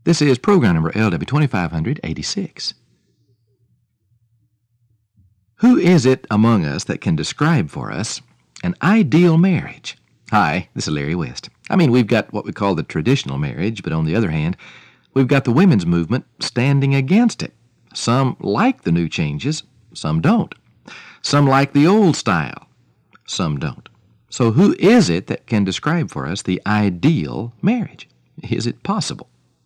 This is program number LW2586. Who is it among us that can describe for us an ideal marriage? Hi, this is Larry West. We've got what we call the traditional marriage, but on the other hand, we've got the women's movement standing against it. Some like the new changes, some don't. Some like the old style, some don't. So who is it that can describe for us the ideal marriage? Is it possible?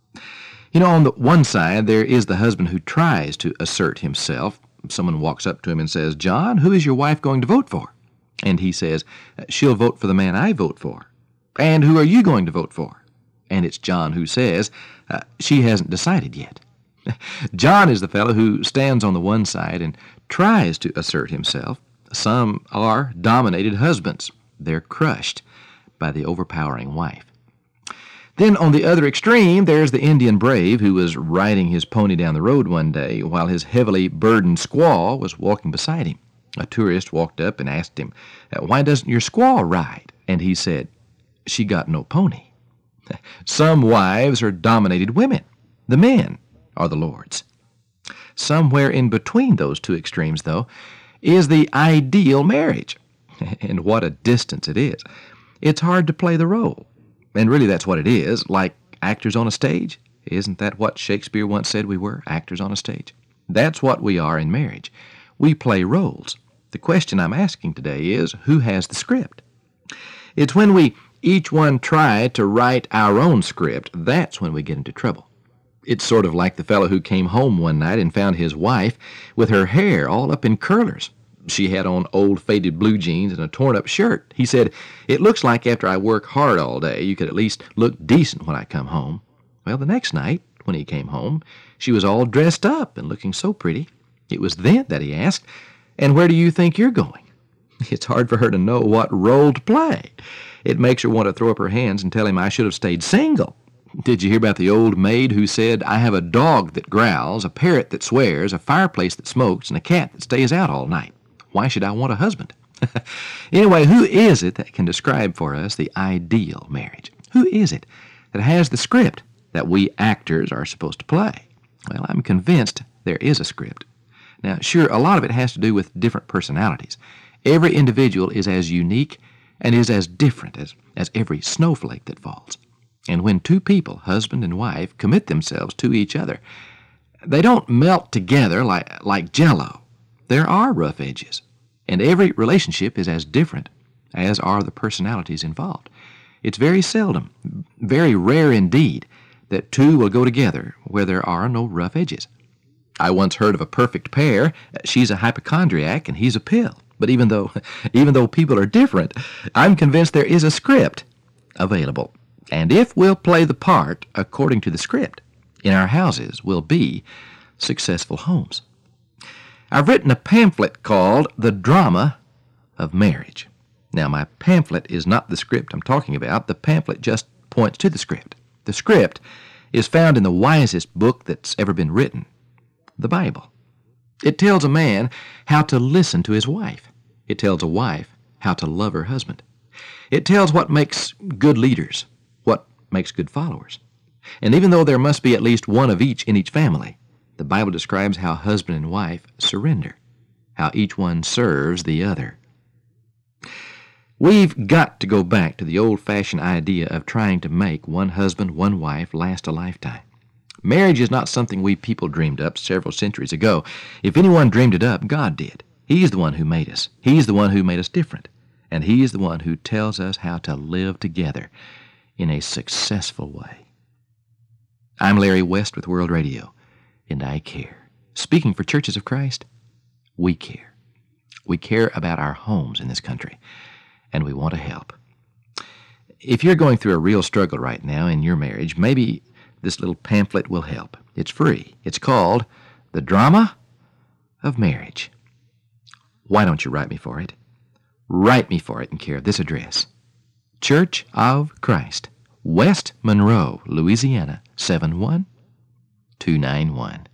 On the one side, there is the husband who tries to assert himself. Someone walks up to him and says, "John, who is your wife going to vote for?" And he says, "She'll vote for the man I vote for." "And who are you going to vote for?" And it's John who says, "She hasn't decided yet." John is the fellow who stands on the one side and tries to assert himself. Some are dominated husbands. They're crushed by the overpowering wife. Then on the other extreme, there's the Indian brave who was riding his pony down the road one day while his heavily burdened squaw was walking beside him. A tourist walked up and asked him, "Why doesn't your squaw ride?" And he said, "She got no pony." Some wives are dominated women. The men are the Lord's. Somewhere in between those two extremes, though, is the ideal marriage. And what a distance it is. It's hard to play the role. And really that's what it is, like actors on a stage. Isn't that what Shakespeare once said we were, actors on a stage? That's what we are in marriage. We play roles. The question I'm asking today is, who has the script? It's when we each one try to write our own script, that's when we get into trouble. It's sort of like the fellow who came home one night and found his wife with her hair all up in curlers. She had on old faded blue jeans and a torn-up shirt. He said, "It looks like after I work hard all day, you could at least look decent when I come home." Well, the next night, when he came home, she was all dressed up and looking so pretty. It was then that he asked, "And where do you think you're going?" It's hard for her to know what role to play. It makes her want to throw up her hands and tell him I should have stayed single. Did you hear about the old maid who said, "I have a dog that growls, a parrot that swears, a fireplace that smokes, and a cat that stays out all night? Why should I want a husband?" Anyway, who is it that can describe for us the ideal marriage? Who is it that has the script that we actors are supposed to play? Well, I'm convinced there is a script. Now, sure, a lot of it has to do with different personalities. Every individual is as unique and is as different as every snowflake that falls. And when two people, husband and wife, commit themselves to each other, they don't melt together like Jell-O. There are rough edges, and every relationship is as different as are the personalities involved. It's very seldom, very rare indeed, that two will go together where there are no rough edges. I once heard of a perfect pair. She's a hypochondriac and he's a pill. But even though people are different, I'm convinced there is a script available. And if we'll play the part according to the script, in our houses will be successful homes. I've written a pamphlet called The Drama of Marriage. Now, my pamphlet is not the script I'm talking about. The pamphlet just points to the script. The script is found in the wisest book that's ever been written, the Bible. It tells a man how to listen to his wife. It tells a wife how to love her husband. It tells what makes good leaders, what makes good followers. And even though there must be at least one of each in each family, the Bible describes how husband and wife surrender, how each one serves the other. We've got to go back to the old-fashioned idea of trying to make one husband, one wife last a lifetime. Marriage is not something we people dreamed up several centuries ago. If anyone dreamed it up, God did. He's the one who made us. He's the one who made us different. And He's the one who tells us how to live together in a successful way. I'm Larry West with World Radio, and I care. Speaking for Churches of Christ, we care. We care about our homes in this country, and we want to help. If you're going through a real struggle right now in your marriage, maybe this little pamphlet will help. It's free. It's called The Drama of Marriage. Why don't you write me for it? Write me for it in care of this address: Church of Christ, West Monroe, Louisiana, 71291.